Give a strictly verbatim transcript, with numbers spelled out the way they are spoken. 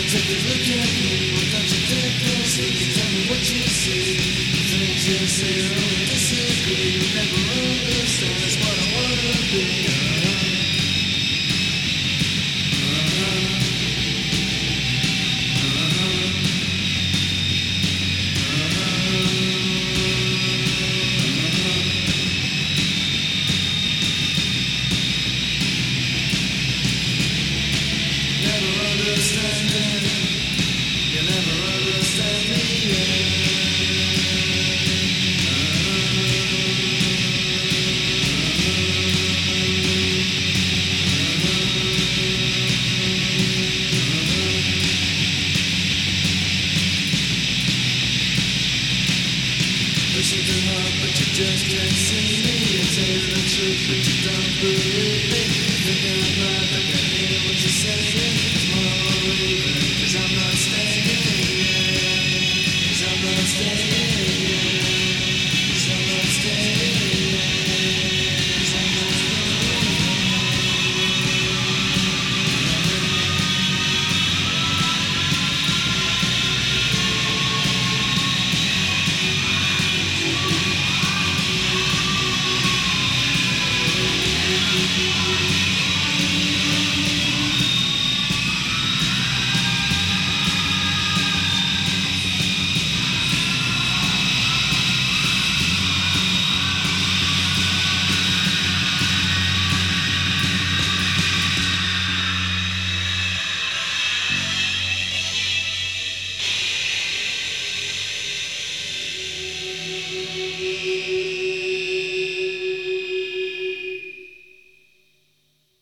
Take a look at me, why don't you take closely? Tell me what you see. The things you say are only disagree. You never understand, that's what I wanna be. Never understanding, you never understand me, yeah.